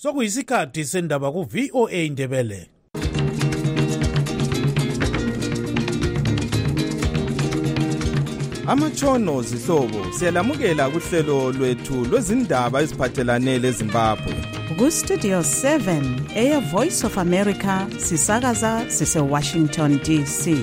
Sokuyisikhathi sendaba ku VOA Indebele. Amatshono zihlobo siyalamukela kuhlelo lwethu lwezindaba eziphathelane leZimbabwe. Ku Studio 7 Air Voice of America sisakaza sise Washington DC.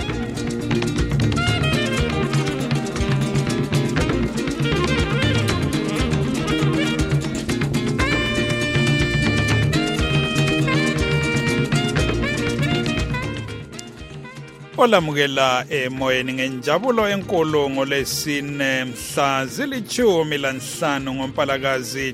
Olamukela emoyeni ngenjabulo enkulu ngolesine mhla zilithumi lanhlanu ngoMpalakazi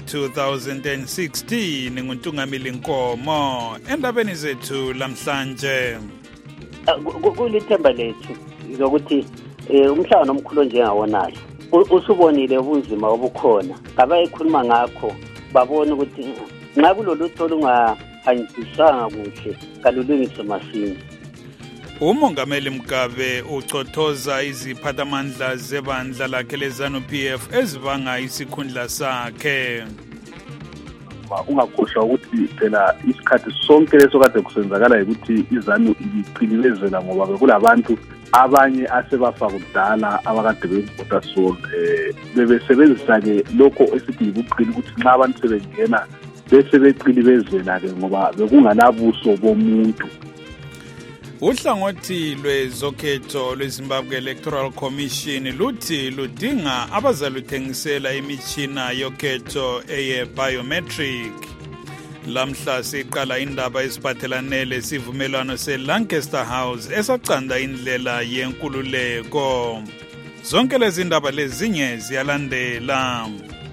2016 nguNtungamili Nkomo endabeni zethu lamhlanje. Kulithemba lethu lokuthi umhlaba nomkhulu njengawonayo usubonile ubunzima obukhona abayikhuluma ngakho babona ukuthi nxa kulolutho lungahanjiswanga kuhle kalulungiswe masinya. Umongameli Mugabe ucothoza iziphathamandla zebandla lakhe leZANU-PF ezibanga isikhundla sakhe. Ungakhohlwa ukuthi phela isikhathi sonke leso kade kusenzakala ukuthi iZANU ibiqilibezela ngoba bekulabantu abanye asebafa kudala abakade bevota bebesebenzisa-ke lokho esithi yibuqili ukuthi nxa abantu sebengena bese beqilibezela-ke ngoba bekunganabuso bomuntu. Uhlangothi lwezokhetho lweZimbabwe Electoral Commission luthi ludinga abazaluthengisela imitshina yokhetho eye-biometric. Lamhla siqala indaba eziphathelane lesivumelwano seLancaster House esacanda indlela yenkululeko. Zonke lezi ndaba lezinye ziyalandela.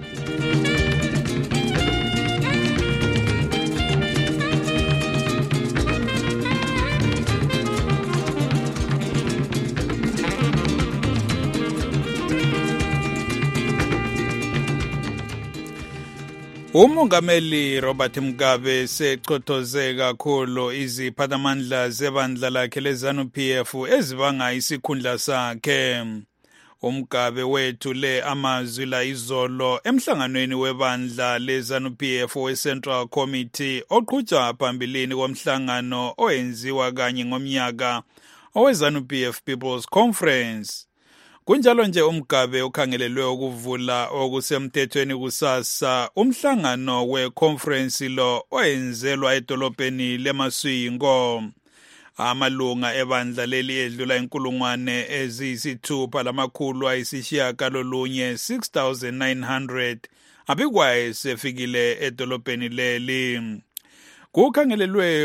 Umongameli Robert Mugabe secothoze kakhulu iziphathamandla zebandla lakhe leZANU-PF ezibanga isikhundla sakhe. Umugabe wethule amazwi la izolo emhlanganweni webandla leZANU-PF we-Central Committee oqhutshwa phambilini komhlangano oyenziwa kanye ngomnyaka owe-ZANU-PF People's Conference. Kunjalo nje uMugabe ukhangelelwe ukuvula okusemthethweni kusasa umhlangano we-conference lo oyenzelwa edolobheni leMasvingo. Amalunga ebandla leli edlula inkulungwane eziyisithupha lamakhulu ayisishiyagalolunye 6,900 abikwaye sefikile edolobheni leli. Kukhangelelwe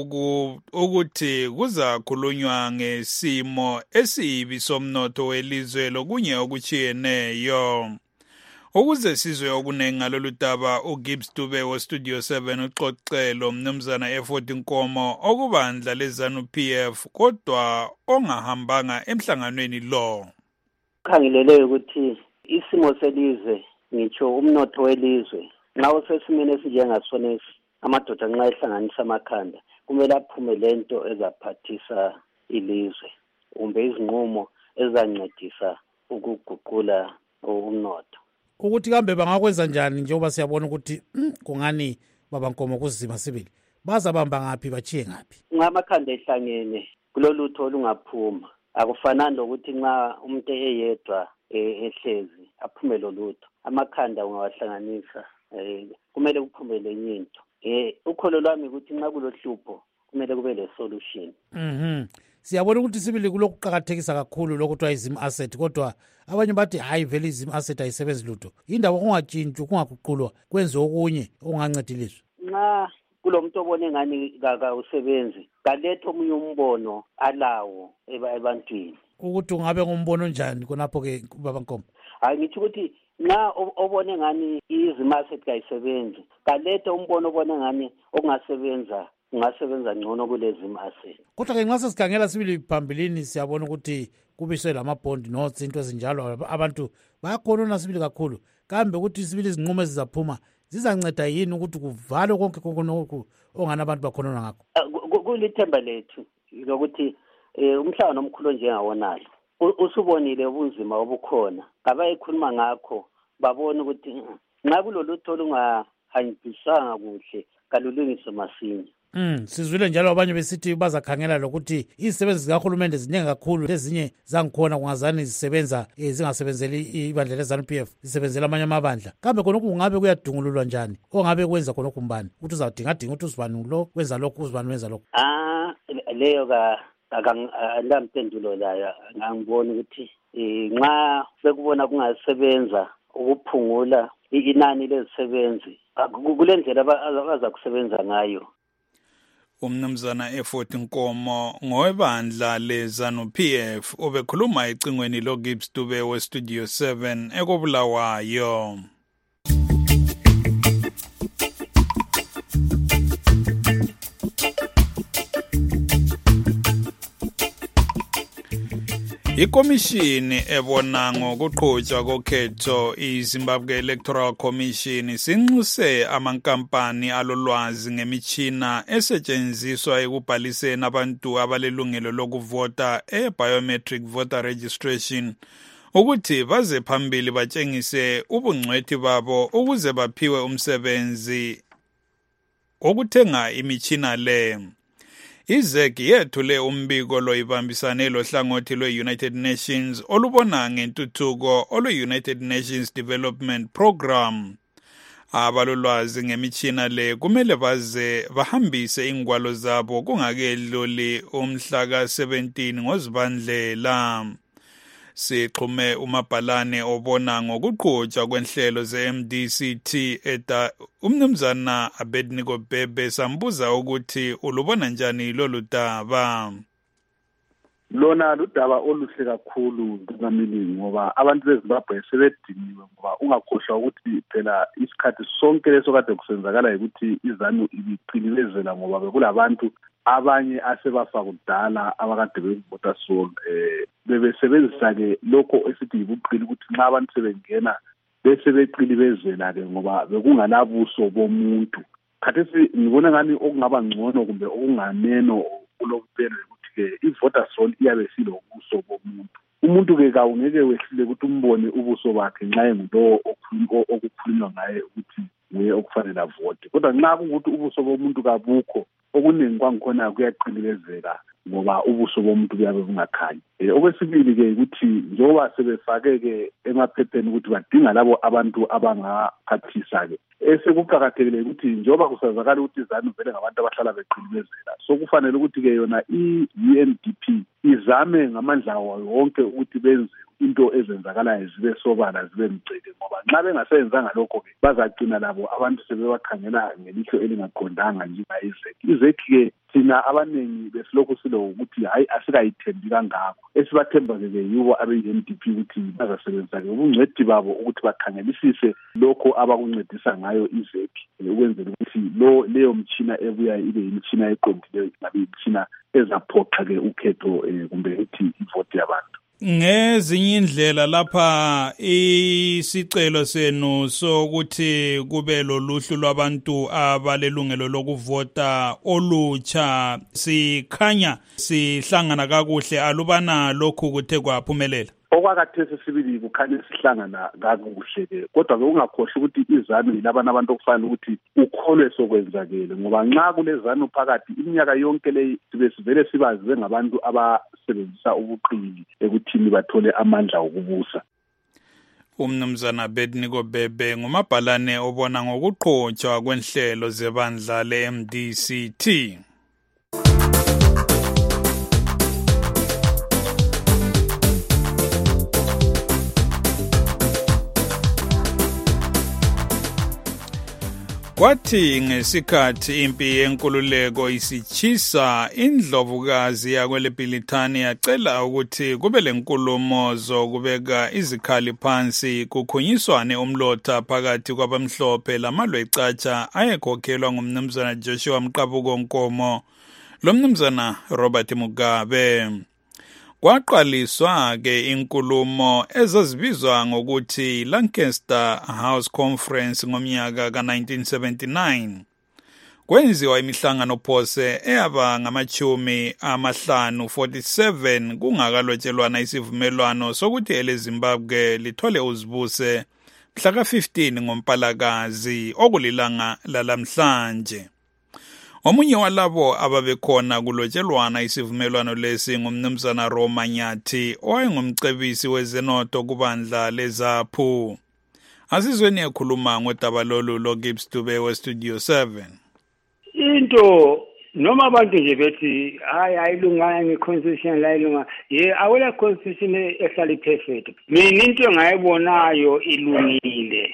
ukuthi kuzakhulunywa ngesimo esibi somnotho welizwe lokunye okuchiyeneyo. Ukuze sizwe okunengi ngalolu daba uGibbs Dube weStudio 7 uxoxelo mnumzana Effort Nkomo okubandla leZANU-PF kodwa ongahambanga emhlanganweni lo. Khangelelwe ukuthi isimo selizwe ngitsho umnotho welizwe nxa usesimeni esinjengasonesi amadoda nxa ehlanganisa amakhanda kumele aphume lento ezaphathisa ilizwe kumbe izinqumo ezancedisa ukuguqula umnotho. Ukuthi kambe bangakwenza njani njengoba siyabona ukuthi kungani baba Nkomo kuzima sibili bazabamba ngaphi bachiye ngaphi? Ngamakhanda ehlangene kulolutho olungaphuma akufanani lokuthi nxa umuntu eyedwa ehlezi aphume lolutho. Amakhanda ungawahlanganisa kumele kuphume lenye into. Ukholo lwami ukuthi nxa kulohlupho kumele kube le-solution. Siyabona ukuthi sibili kulokuqakathekisa kakhulu lokuthiwa izim asset kodwa abanye bathi hayi vele izim asset ayisebenzi lutho. Indaba kungatshintshwa kungaguqulwa kwenze okunye okungancedilizwe. Nxa kulomuntu obone ngani usebenzi kalethe omunye umbono alawo ebantwini. Ukuthi ungabe ngumbono njani konapho ke baba Nkomo? Hayi ngithi ukuthi nxa obone ngani izim asset kayisebenzi kalethe umbono obone ngani okungasebenza ungasebenza ngcono kulezi asset. Kodwa ke nxa sesikhangela sibili phambilini siyabona ukuthi kubiswe lamabond notes into ezinjalo abantu bayakhonona sibili kakhulu. Kambe ukuthi sibili izinqumo ezizaphuma zizanceda yini ukuthi kuvalwe konke konke ongana abantu bakhonona ngakho? Kulithemba lethu lokuthi umhlaba nomkhulu njengawonayo usubonile ubunzima obukhona abayikhuluma ngakho babona ukuthi nxa kulolutho lungahambisanga kuhle kalulungiswe masinya. Sizwile njalo abanye besithi bazakhangela lokuthi izisebenzi zikahulumende ziningi kakhulu, ezinye zangikhona kungazani zisebenza zingasebenzeli ibandla le-ZANU-PF, zisebenzela amanye amabandla. Kambe khonokhu kungabe kuyadungululwa njani? Ongabe kwenza khonokhu mbani ukuthi uzawudinga ukuthi uzibani lo wenza lokhu, uzibani wenza lokhu? Leyo akampendulo layo ngangibona ukuthi nxa bekubona kungasebenza ukuphungula inani lezisebenzi kule ndlela abaza kusebenza ngayo. Umnumzana Effort Nkomo ngowebandla le-ZANU-PF obekhuluma ecingweni loGibbs Dube we-Studio 7 ekobulawayo. Ikomishini ebona ngokuqhutshwa kokhetho iZimbabwe Electoral Commission sinxuse amankampani alolwazi ngemitshina esetshenziswa ekubhaliseni abantu abalelungelo lokuvota e-biometric voter registration ukuthi baze phambili batshengise ubungcwethi babo ukuze baphiwe umsebenzi okuthenga imitshina le. IZEC yethule umbiko loibambisane lohlangothi lwe-United Nations olubona ngentuthuko olwe-United Nations Development Program. Abalolwazi ngemitshina le kumele baze bahambise ingwalo zabo kungakedluli umhla ka-17 ngoZibandlela. Sixhume umabhalane obona ngokuqhutshwa kwenhlelo ze-MDCT umnumzana Abednego Bhebe sambuza ukuthi ulubona njani lolu daba. Lona ludaba oluhle kakhulu ngamini ngoba abantu beZimbabwe sebediniwe ngoba ungakhohlwa ukuthi phela isikhathi sonke leso kade kusenzakala ukuthi iZANU ibiqilibezela ngoba bekulabantu abanye asebafa kudala abakade bevota solo bebesebenzisa ke lokho esithi yibuqili ukuthi nxa abantu sebengena bese beqilibezela ke ngoba bekunganabuso bomuntu. Khathesi ngibona ngani okungaba ngcono kumbe okunganeno kulokupela ukuthi ke ivoter roll iyabe silobuso bomuntu. Umuntu ke kawungeke wehlile ukuthi umbone ubuso bakhe nxa engulo okukhulunywa ngaye ukuthi nguye okufanele avote. Kodwa nxa kungukuthi ubuso bomuntu kabukho okuningi kwangikhona kuyaqilibezela ngoba ubuso bomuntu buyabe bungakhanyi. Okwesibili ke ukuthi njengoba sebefake ke emaphepheni ukuthi badinga labo abantu abangaphathisa ke esekuqakathekile ukuthi njengoba kusazakala ukuthi iZANU vele ngabantu abahlala beqilibezela, so kufanele ukuthi ke yona i-UNDP izame ngamandla wayo wonke ukuthi benze into ezenzakalayo zibe sobala zibe mgceke ngoba nxa bengasenzanga lokho ke bazagcina labo abantu sebebakhangela ngelihlo elingaqondanga njengayiZEC. iZEC ke thina abaningi besilokhu silo ukuthi hayi asikayithembi kangako, esibathemba ke yibo abe-UNDP ukuthi bazasebenzisa ke ubungcwethi babo ukuthi bakhangelisise lokho abakuncedisa ngayo iZEC ukwenzela ukuthi leyo mtshina ebuya ibe imitshina eqondileyo ngabe imitshina ezaphoqa ke ukhetho kumbe ukuthi ivote yabantu. Ngezinye indlela lapha isicelo senu sokuthi kube loluhlu lwabantu abalelungelo lokuvota olutsha sikhanya sihlangana kakuhle, alubana lokhu kuthe kwaphumelela? Okwakathesi sibili kukhanya sihlangana kakuhle ke, kodwa ke ungakhohlwa ukuthi iZANU yilabana abantu okufanele ukuthi ukholwe sokwenzakele ngoba nxa kule ZANU phakathi iminyaka yonke leyi sivele sibaziwe ngabantu abasebenzisa ubuqili ekuthini bathole amandla okubusa. Umnumzana Abednego Bhebe ngumabhalane obona ngokuqhutshwa kwenhlelo zebandla le-MDCT. Kwathi ngesikhathi impi yenkululeko isichisa, indlovukazi yakweleBhilithani yacela ukuthi kube lenkulumo zokubeka izikhali phansi kukhunyiswane umlotha phakathi kwabamhlophe lamalwe ecatsha ayekhokhelwa ngumnumzana Joshua Mqabuko Nkomo lomnumzana Robert Mugabe. Kwaqaliswa ke inkulumo ezazibizwa ngokuthi Lancaster House Conference ngomnyaka ka-1979. Kwenziwa imihlangano phose eyaba ngama-47 kungakalotshelwana isivumelwano sokuthi eleZimbabwe lithole uzibuse mhla ka-15 ngoMpalakazi okulilanga lalamhlanje. Omunye walabo ababekhona kulotshelwana isivumelwano lesi ngumnumzana Roma Nyathi owayengumcebisi wezenotho kubandla leZAPU. Asizweni ekhuluma ngodaba lolu loGibbs Dube weStudio 7. Into noma abantu nje bethi hayi ayilunganga ngeconstitution la ilunga awela constitution ehlala perfect. Mina into engayibonayo ilungile.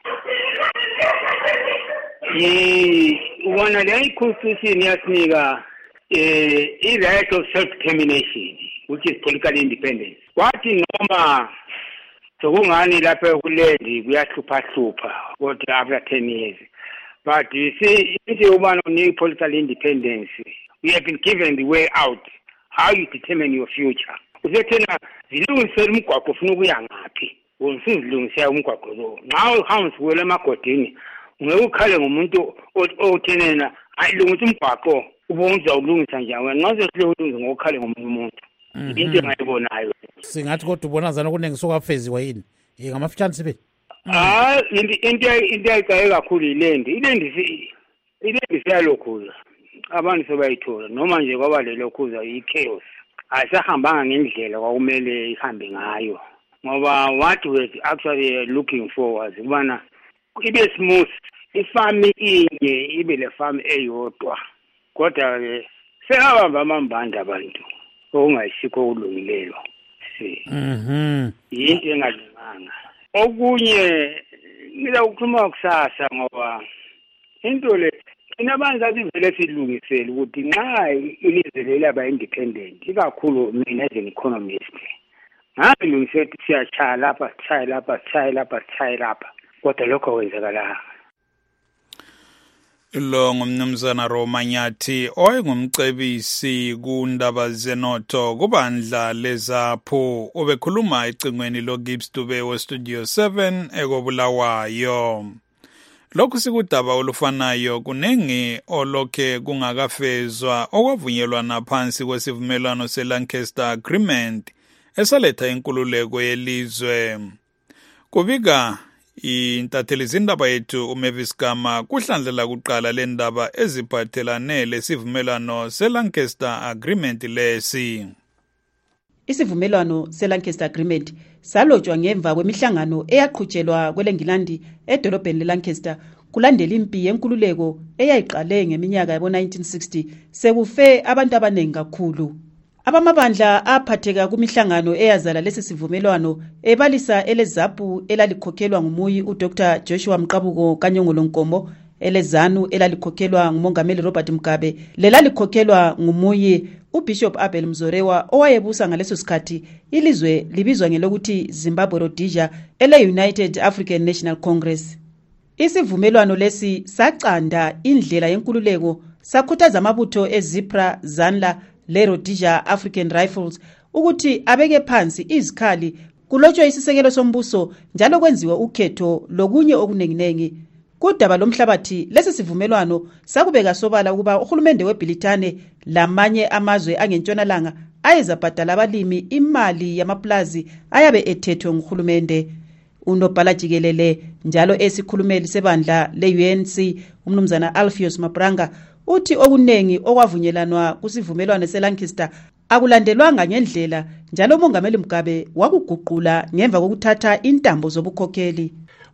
Ubona le constitution yasinika i-right of self-determination, which is political independence. Wathi noma sokungani lapha kulendi kuyahlupha kodwa after 10 years. But you see, if you want to need political independence, we have been given the way out, how you determine your future. Uthena zilungisela umgwaqo ufuna ukuya ngaphi. Usizilungisela umgwaqo lo. Nxa uhambe wele emagodini, ungeke ukhale ngomuntu othenena ayilungisa umgwaqo ubonza ulungisa njani. Nxa sesilungisa ngokukhale ngomunye umuntu. Into engayibonayo. Singathi kodwa ubona zana kunenge sokafeziwa yini? Ngamafitshane sibe. Into ayicake kakhulu ilendi siyalokhuza abantu sebayithola noma nje kwaba lelokhuza i-chaos ayisahambanga ngendlela kwakumele ihambe ngayo ngoba what we actually looking forward kubana ibe smooth ifami inye ibe le farm eyodwa kodwa sehamba amambanda abantu okungayisikho kulungileyo yinto engalunganga. Okunye ngila ukukhuluma kusasa ngoba into le inabantu azivele silungisele ukuthi nxa ilizwe lelaba independent ikakhulu mina as an economist ngilungisele siyachaya lapha kodwa lokho kwenzakala. Lo ngumnumzana Roma Nyathi owayengumcebisi kundaba zenotho kubandla leZAPU obekhuluma ecingweni loGibbs Dube weStudio 7 ekobulawayo. Lokhu sikudaba olufanayo kunengi olokhe kungakafezwa okwavunyelwana phansi kwesivumelwano seLancaster Agreement esaletha inkululeko yelizwe. Kubika intatheli zindaba yethu uMavis Gama kuhlandlela kuqala lendaba eziphathelane lesivumelwano seLancaster Agreement lesi. Isivumelwano seLancaster Agreement salotshwa ngemva kwemihlangano eyaqhutshelwa kweleNgilandi edolobheni leLancaster kulandela impi yenkululeko eyayiqale ngeminyaka yabo-1960 sekufe abantu abaningi kakhulu. Abamabandla aphatheka kumihlangano eyazala lesi sivumelwano ebalisa eleZAPU elalikhokhelwa ngumuyi uDr Joshua Mqabuko Kanyongolo Nkomo, eleZANU elalikhokhelwa ngumongameli Robert Mugabe, lelalikhokhelwa ngumuyi uBishop Abel Mzorewa owayebusa ngaleso sikhathi ilizwe libizwa ngelokuthi Zimbabwe Rhodesia ele-United African National Congress. Isivumelwano lesi sacanda indlela yenkululeko, sakhuthaza amabutho eZIPRA, ZANLA le-Rhodesia African Rifles ukuthi abeke phansi izikhali kulotshwe isisekelo sombuso njalo kwenziwe ukhetho lokunye okunenginengi. Kudaba lomhlabathi lesi sivumelwano sakubeka sobala ukuba uhulumende weBritane lamanye amazwe angentshonalanga ayezabhadala abalimi imali yamaplazi ayabe ethethwe nguhulumende. Unobhala jikelele njalo esikhulumeli sebandla le-UNC umnumzana Alpheus Mabranga uthi okunengi okwavunyelwana kusivumelwano seLancaster akulandelwanga ngendlela njalo umongameli Mugabe wakuguqula ngemva kokuthatha intambo zobukhokheli.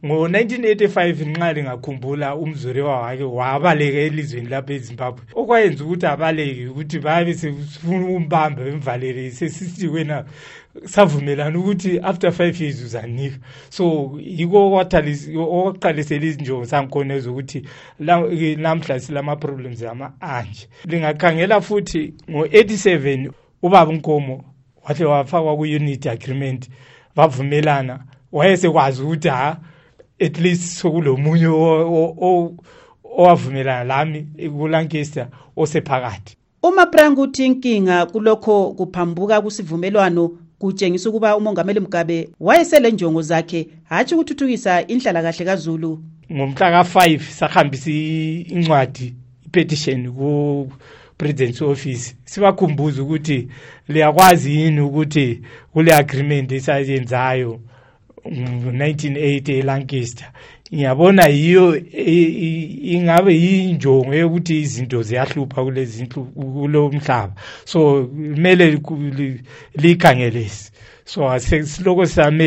Ngo-1985 nxa lingakhumbula umzorewa wakhe wabaleka elizweni lapha eZimbabwe okwayenza ukuthi abaleke ukuthi babe sefuna umbamba bemvalele sesithi wena savumelana ukuthi after 5 years uzanika. So yiko okwaqalisela izinjongo sangikhona ezokuthi namhla silama problems anje. Lingakhangela futhi ngo-87 ubaba Nkomo wahle wafakwa ku-unity agreement bavumelana wayesekwazi ukuthi at least sokulomunye owavumelana lami kuLancaster osephakathi. uMabranga uthi inkinga kulokho kuphambuka kusivumelwano kutshengisa ukuba umongameli Mugabe wayesele njongo zakhe hatshi ukuthuthukisa inhlalakahle kaZulu. Ngomhla ka5 sahambisa incwadi petition ku President's office sibakhumbuza ukuthi liyakwazi yini ukuthi kule agreement esayenzayo 1980 eLancaster. Ngiyabona yiyo ingabe yinjongo yokuthi izinto ziyahlupha kulo mhlaba. So kumele likhangelesi. So asiloko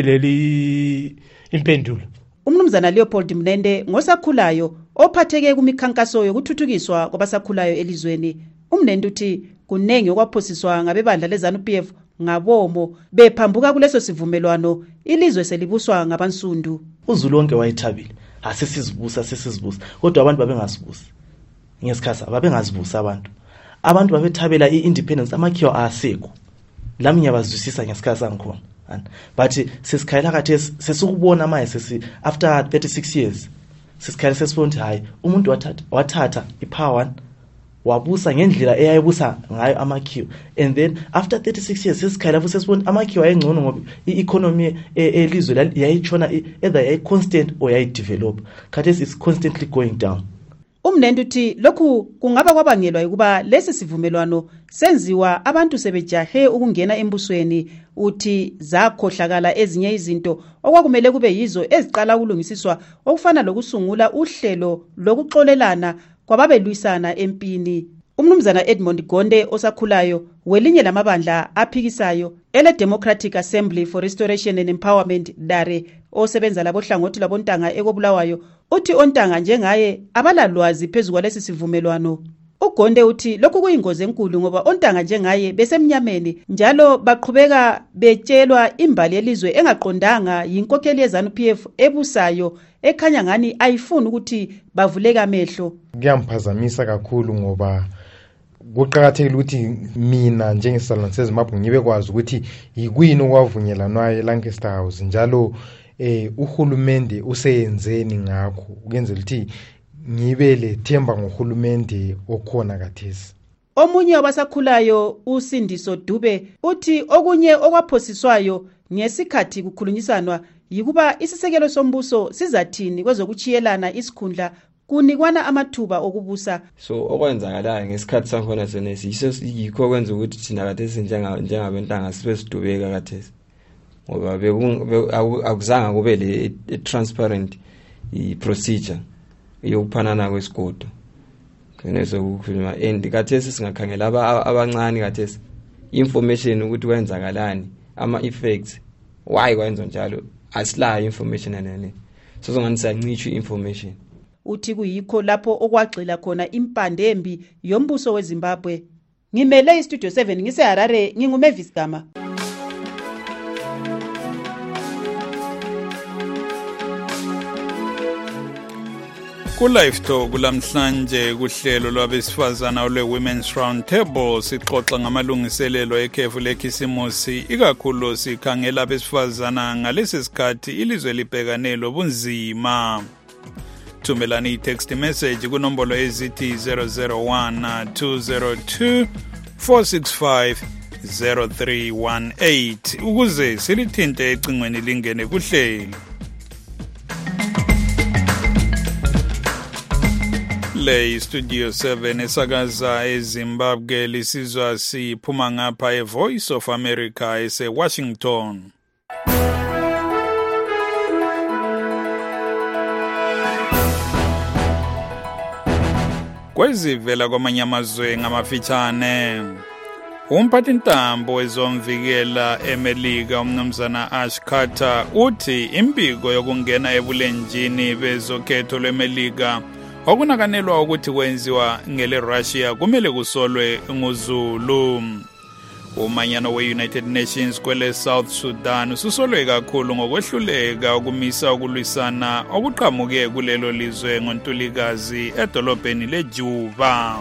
samele impendulo. Umnumzana Leopold Mnende ngosakhulayo ophatheke kumikhankaso yokuthuthukiswa kwabasakhulayo elizweni. Umnende uthi kunengi okwaphosiswa ngabebandla leZANU-PF ngabomo bephambuka kuleso sivumelwano ilizwe selibuswa ngabansundu. Uzulu wonke wayethabile. Asisizibusa kodwa abantu babengasibusa. Ngesikhathi babengazibusa abantu babethabela iindependence amakhiwa asekho. Lami ngiyabazwisisa ngesikhathi sangikhona. But sesikhayela khathesi sesukubona manje after 36 years sesikhayela sesifunda hayi umuntu wathatha ipower wabusa ngendlela eyayibusa ngayo amakhiwa, and then after 36 years sesikhayela futhi sesifunda amakhiwa ayengcono ngoba i-economy elizwe yayitshona either yayi-constant or yayi-develop. Khathesi is constantly going down. Umnende uthi lokhu kungaba kwabangelwa ukuba lesi sivumelwano senziwa abantu sebejahe ukungena embusweni. Uthi zakhohlakala ezinye izinto okwakumele kube yizo eziqala ukulungisiswa okufana lokusungula uhlelo lokuxolelana kwababelwisana empini. Umnumzana Edmond Gonde osakhulayo welinye lamabandla aphikisayo ele Democratic Assembly for Restoration and Empowerment DARE osebenza labohlangothi labontanga ekobulawayo uthi ontanga njengaye abalalwazi phezulu kwalesi sivumelwano. Ugonde uthi lokhu kuyingozi enkulu ngoba ontanga njengaye besemnyameni njalo baqhubeka betshelwa imbali yelizwe engaqondanga yinkokheli yeZANU-PF ebusayo ekhanya ngani ayifuni ukuthi bavuleka amehlo. Kuyamphazamisa kakhulu ngoba kuqakathekile ukuthi mina njengesalwane seZimbabwe ngibe kwazi ukuthi yikuyini okwavunyelwanwayo eLancaster House njalo uhulumende useyenzeni ngakho ukenzela ukuthi ngibe lethemba ngohulumende okhona kathesi. Omunye wabasakhulayo uSindiso Dube uthi okunye okwaphosiswayo ngesikhathi kukhulunyiswanwa yikuba isisekelo sombuso sizathini kwezokuchiyelana isikhundla kunikwana amathuba okubusa. So okwenzakalayo ngesikhathi sakhona senesi yikho kwenza ukuthi thina kathesi njengabentanga sibe sidubeka kathesi. Ngoba akuzange kube le transparent i-procedure yokuphanana kwesigodo. Kunezo ukukhuluma and kathesi singakhangela abancane kathesi information ukuthi kwenzakalani ama effects why kwenza njalo asilayo information anene. So ngani siyancishwa information. Uthi kuyikho lapho okwagxila khona impande embi yombuso weZimbabwe. Ngimele iStudio 7 ngiseHarare nginguMavis Gama. Ku-Live Talk kulamhlanje kuhlelo lwabesifazana olwe-Women's Round Table sixoxa ngamalungiselelo ekhefu lekhisimusi ikakhulu sikhangela abesifazana ngalesi sikhathi ilizwe libhekane lobunzima. Thumelani i-text message kunombolo ezithi 001 202 465 0318 ukuze silithinte ecingweni lingene kuhlelo. Le Studio 7 esakaza eZimbabwe lisizwa siphuma ngapha eVoice of America eseWashington. Kwezivela kwamanye amazwe ngamafitshane. Umphathintambo wezomvikela eMelika umnumzana Ash Carter uthi impiko yokungena ebulenjini bezokhetho lweMelika okunakanelwa ukuthi kwenziwa ngele-Russia kumele kusolwe nguzulu. Umanyano we-United Nations kwele South Sudan ususolwe kakhulu ngokwehluleka ukumisa ukulwisana okuqhamuke kulelo lizwe ngoNtulikazi edolobheni leJuba.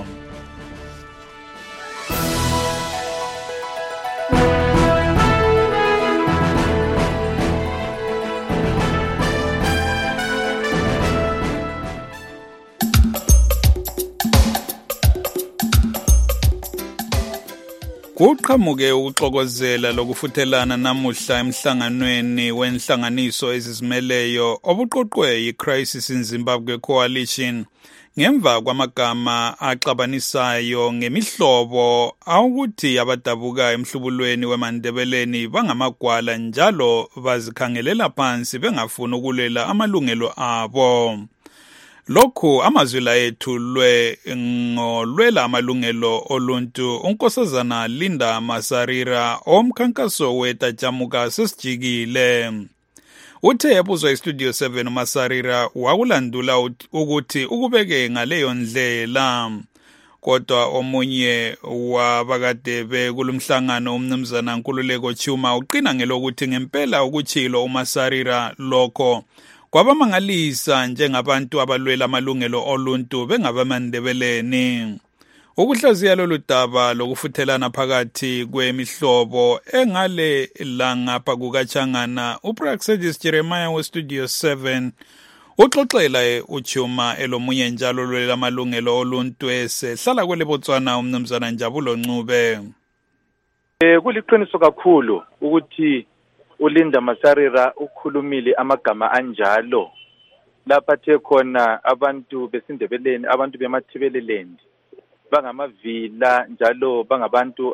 Kuqhamuke ukuxokozela lokufuthelana namuhla emhlanganweni wenhlanganiso ezizimeleyo obuqoqwe yi-Crisis in Zimbabwe Coalition ngemva kwamagama axabanisayo ngemihlobo awukuthi abadabuka emhlubulweni wemandebeleni bangamagwala njalo bazikhangelela phansi bengafuni ukulwela amalungelo abo. Lokhu amazwi la ethulwe ngolwela amalungelo oluntu unkosazana Linda Masarira omkhankaso wetajamuka sesijikile. Uthe ebuzwa iStudio 7 uMasarira wakulandula ukuthi ukubeke ngaleyo ndlela. Kodwa omunye wabakade bekulumhlangano umnumzana Nkululeko Chuma uqina ngelokuthi ngempela ukuchilo uMasarira lokho kwabamangalisa njengabantu abalwela amalungelo oluntu bengabamandebeleni. Ukuhlaziya lolu daba lokufuthelana phakathi kwemihlobo engale langapha kukaChangana, uPraxedis Jeremiah weStudio 7 uxoxela uChuma elomunye njalo olwela amalungelo oluntu esehlala kwele Botswana umnumzana Njabulo Ncube. Kuliqiniso kakhulu ukuthi uLinda Masarira ukhulumile amagama anjalo lapha the khona abantu besindebeleni, abantu bemathibeleleni bangamavila njalo bangabantu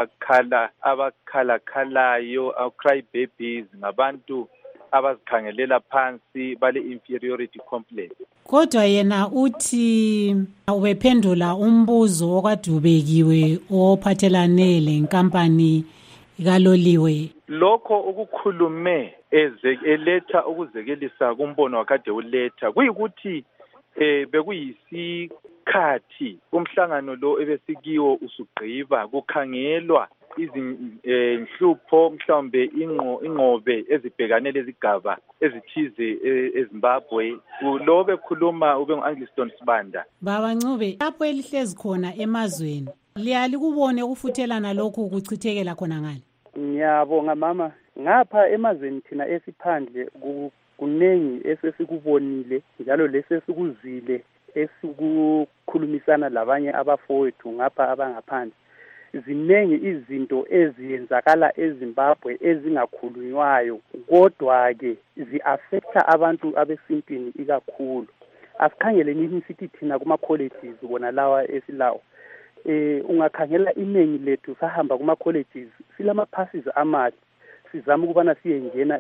abakhalayo, cry babies, ngabantu abazikhangelela phansi bale inferiority complex. Kodwa yena uthi ubephendula umbuzo okade ubekiwe ophathelane lenkampani kaloliwe. Lokho ukukhulume eletha ukuzekelisa kumbono wakade uletha kuyikuthi bekuyisikhathi umhlangano lo ebesikiwo usugqiba kukhangelwa izinhlupho mhlawumbe inqobe ezibhekane lezigaba ezithize eZimbabwe. Lo bekhuluma ube ngu-Angliston Sibanda. Baba Ncube, lapho elihlezi khona emazweni liyali kubone ukufuthelana lokhu kuchithekela khona ngale? Ngiyabonga mama, ngapha emazweni thina esiphandle kunengi esesikubonile njalo lesesikuzile esikukhulumisana labanye abafowethu ngapha abangaphandle. Zinengi izinto eziyenzakala eZimbabwe ezingakhulunywayo kodwa ke zi-affecta abantu abesintwini ikakhulu. Asikhangele nini sithi thina kuma colleges bona lawa esilawo. Ungakhangela iningi lethu sahamba kuma colleges silama passes amahle sizama ukubana siyengena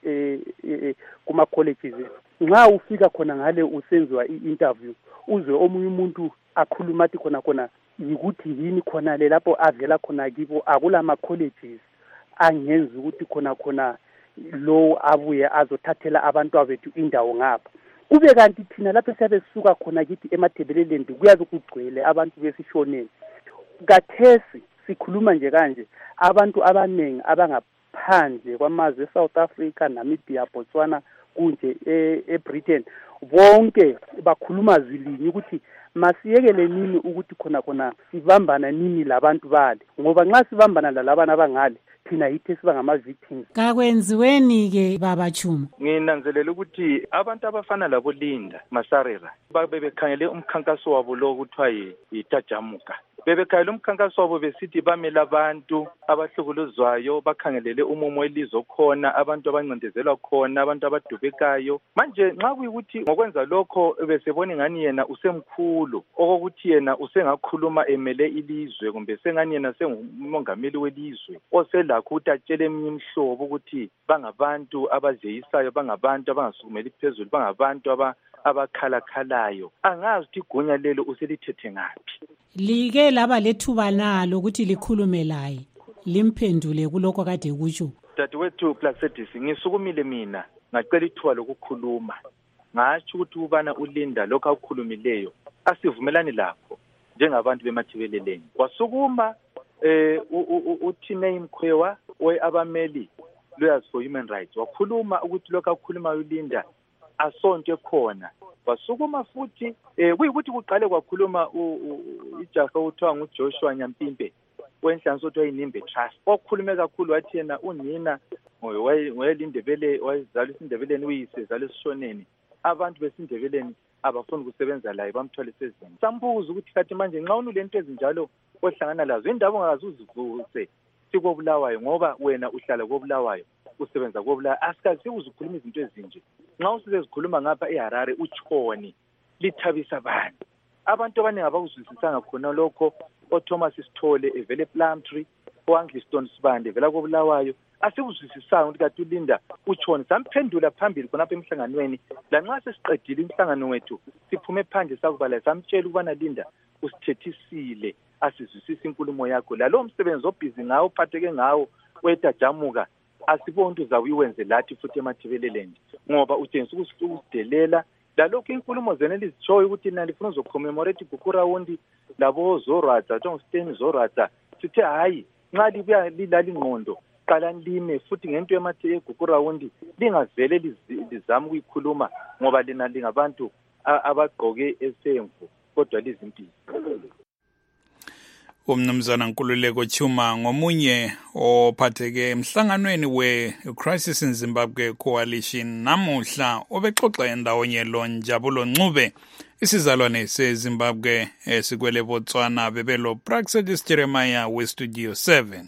kuma colleges. Nxa ufika khona ngale usenziwa i-interview uzwe omunye umuntu akhuluma athi khona yikuthi yini khona le lapho avela khona kibo akulama colleges angenza ukuthi khona lo abuye azothathela abantu abethu indawo ngapha. Kube kanti thina lapho siyabe sisuka khona kithi emathebeleleni kuyabe kugcwele abantu besishoneni. Kathesi sikhuluma nje kanje abantu abanengi abangaphandle kwamazwe eSouth Africa, Namibia, Botswana kunje eBritain bonke bakhuluma zilinye ukuthi masiyekele nini ukuthi khona sibambana nini labantu bale, ngoba nxa sibambana lalabana abangale thina yithi siba ngama-victims. Kakwenziweni ke Baba Chuma? Nginanzelela ukuthi abantu abafana labo Linda Masarira bebekhangele umkhankaso wabo lo kuthiwa yitajamuka. Bebekhangele umkhankaso wabo besithi bamela abantu abahlukuluzwayo, bakhangelele umumo welizwe khona, abantu abancindezelwa khona, abantu abadubekayo. Manje nxa kuyikuthi ngokwenza lokho besebona ngani yena usemkhulu okokuthi yena usengakhuluma emele ilizwe kumbe sengani yena sengumongameli welizwe oselakho ukuthi atshele eminye imihlobo ukuthi bangabantu abazeyisayo, bangabantu abangasukumeli phezulu, bangabantu abakhalakhalayo. Angazi ukuthi igunya lelo uselithethe ngaphi. Like laba lethuba nalo ukuthi likhulume laye limphendule kuloko kade kutsho. Dadewethu Plaxedis, ngisukumile mina ngacela ithuba lokukhuluma. Ngasho ukuthi ubana uLinda lokho akukhulumileyo asivumelani lapho njengabantu bemathibeleleni. Wasukuma uTinay Mkhwewa weabameli Lawyers for Human Rights wakhuluma ukuthi lokho akukhuluma uLinda asonke khona. Wasukuma futhi kuyikuthi kuqale kwakhuluma ijaha uthiwa nguJoshua Nyampimpe wenhlanganiso othiwa iNimbe Trust. Wakhulume kakhulu wathi yena unina wayelindebele wayezalwa isindebeleni uyise zalwa esishoneni. Abantu besindebeleni abafuni ukusebenza laye bamthwale sezini. Sambuza ukuthi kathi manje nxa unulento ezinjalo ohlangana lazo indaba ongazi uzivuse sikobulawayo ngoba wena uhlala kobulawayo usebenza kobulawayo asikazi uzukhuluma izinto ezinje. Nxa usize zikhuluma ngapha eHarare utshoni lithabisa abantu. Abantu abaningi abakuzwisisanga khona lokho. oThomas Sithole evele Plumtree, oAngliston Sibande evela koBulawayo, asikuzwisisanga ukuthi kade uLinda utshoni. Samphendula phambili khonapha emhlanganweni, lanxa sesiqedile umhlangano wethu siphume phandle sakubala samtshela ukubana Linda usithethisile, asizwisisa inkulumo yakho. Lalo msebenzi obhizi ngawo uphatheke ngawo wetajamuka asibona ukuthi uzawiwenze lathi futhi eMathebeleland, ngoba utshengisa ukusidelela lalokho inkulumo zena lizishoyo ukuthi nina lifuna uzocommemorate igugurawundi labo Zoratha, Johnston Zoratha. Sithe hayi, nxa libuya lilala ingqondo qala lime futhi ngento egugurawundi lingavele lizama ukuyikhuluma, ngoba lina lingabantu abagqoke esemvu kodwa lizimpilo. Umnumzana Nkululeko Chuma ngomunye ophatheke emhlanganweni we-Crisis in Zimbabwe Coalition namuhla obexoxa endawonye Njabulo Ncube, isizalwane seZimbabwe esikwele Botswana, bebelo Praxedis Jeremiah we-Studio 7.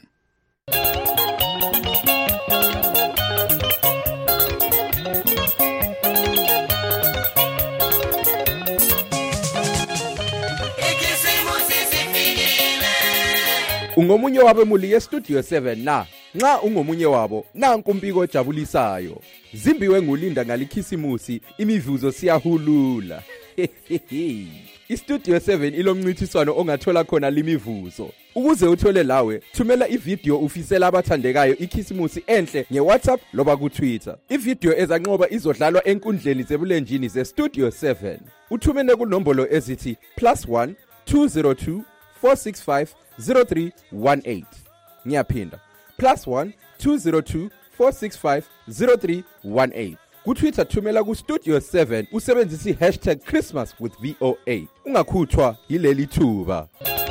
Ungomunye wabemuli ye-Studio 7 na, nxa ungomunye wabo, nanku umbiko ojabulisayo. Zimbiwe nguLinda ngalikhisimusi, imivuzo siyahulula. I-Studio 7 ilomncintiswano ongathola khona limivuzo. Ukuze uthole lawe, thumela ivideo ufisela abathandekayo ikhisimusi enhle nge-WhatsApp loba ku-Twitter. Ivideo ezanqoba izodlalwa enkundleni zebulenjini ze-Studio 7. Uthumene kunombolo ezithi +1 202 465 0318. Ngiyaphinda, +1 202 465 0318. Ku-Twitter thumela ku-Studio 7 usebenzisa #ChristmasWithVOA. Ungakhuthwa yileli thuba.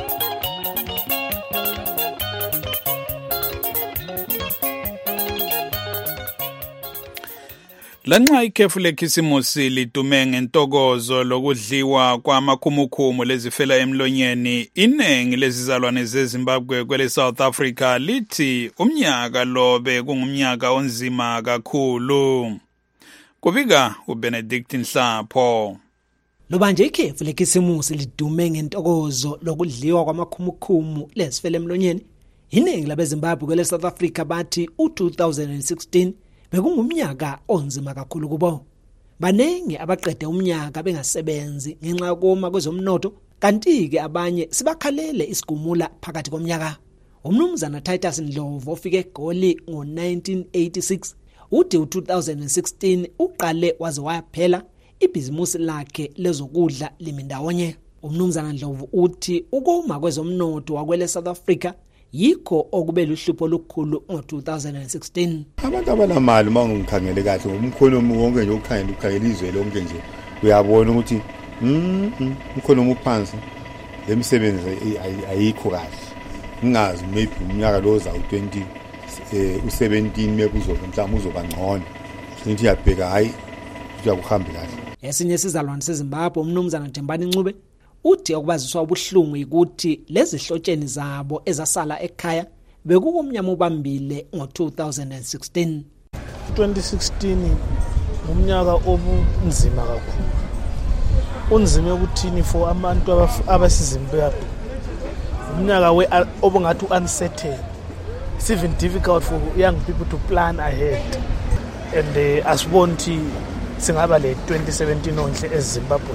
Lanxa ikhefu lekhisimusi lidume ngentokozo lokudliwa kwamakhumukhumu lezifela emlonyeni, inengi lezizalwane zeZimbabwe kwele South Africa lithi umnyaka lo bekungumnyaka onzima kakhulu. Kubika uBenedict Nhlapho. Loba nje ikhefu lekhisimusi lidume ngentokozo lokudliwa kwamakhumukhumu lezifela emlonyeni, inengi labeZimbabwe kwele South Africa bathi u-2016 bekungumnyaka onzima kakhulu kubo. Banengi abaqede umnyaka bengasebenzi ngenxa yokoma kwezomnotho, kanti-ke abanye sibakhalele isigumula phakathi komnyaka. Umnumzana Titus Ndlovu ofike eGoli ngo-1986 uthi u-2016 uqale waze wayaphela ibhizimusi lakhe lezokudla limi ndawonye. Umnumzana Ndlovu uthi ukoma kwezomnotho wakwele South Africa yikho okube luhlupho olukhulu ngo-2016. Abantu abanamali mangikhangele kahle umkhonomi wonke nje ukukhangela izwe lonke nje uyabona ukuthi umkhonomi uphansi, lemisebenzi ayikho kahle. Ngingazi maybe umnyaka lo za u20 u17 maybe mhlawumbe uzoba ngcono. Sithi yabheka hayi kuyakuhamba kahle. Esinye sizalwane seZimbabwe umnumzana Thembani Ncube uthi okubaziswa ubuhlungu ukuthi lezi hlotsheni zabo ezasala ekhaya bekukumnyama ubambile ngo-2016. 2016 umnyaka obunzima kakhulu. Unzima ukuthini for abantu abasizimbabwe. Umnyaka obungathi uncertain. It's even difficult for young people to plan ahead. And asibona ukuthi singaba le 2017 onhle eZimbabwe.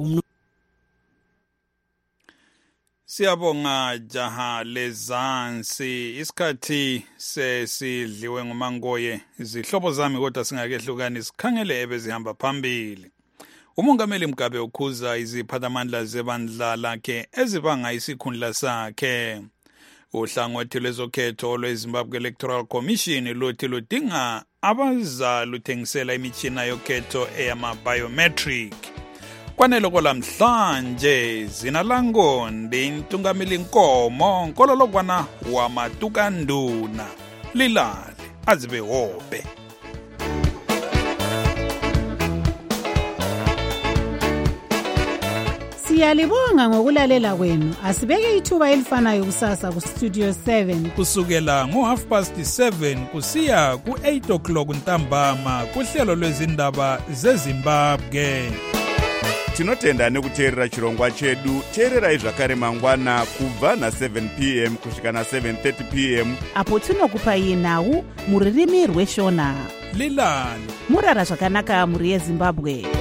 Siyabonga jaha lezansi, isikhathi sesidliwe nguMangoye. Izihlobo zami kodwa singakehlukani sikhangele ebezihamba phambili. Umongameli Mugabe ukhuza iziphathamandla zebandla lakhe ezibanga isikhundla sakhe. Uhlangothi lwezokhetho lweZimbabwe Electoral Commission luthi ludinga abazaluthengisela imitshina yokhetho eyama-biometric. Kwanele kolamhlanje zinalangondi intungameli Nkomo nkololokwana wamatukanduna lilale azibe hope. Siyalibonga ngokulalela kwenu. Asibeke ithuba elifanayo kusasa ku Studio 7 kusukela ngo-7:30 kusiya ku-8 o'clock ntambama kuhlelo lwezindaba zeZimbabwe. tinotenda nekuteerera chirongwa chedu. teererai zvakare mangwana kubva na7 p.m. kusvika na7:30 p.m. apo tinokupai nhau muririmi rweshona. lilani murara zvakanaka muri yezimbabwe.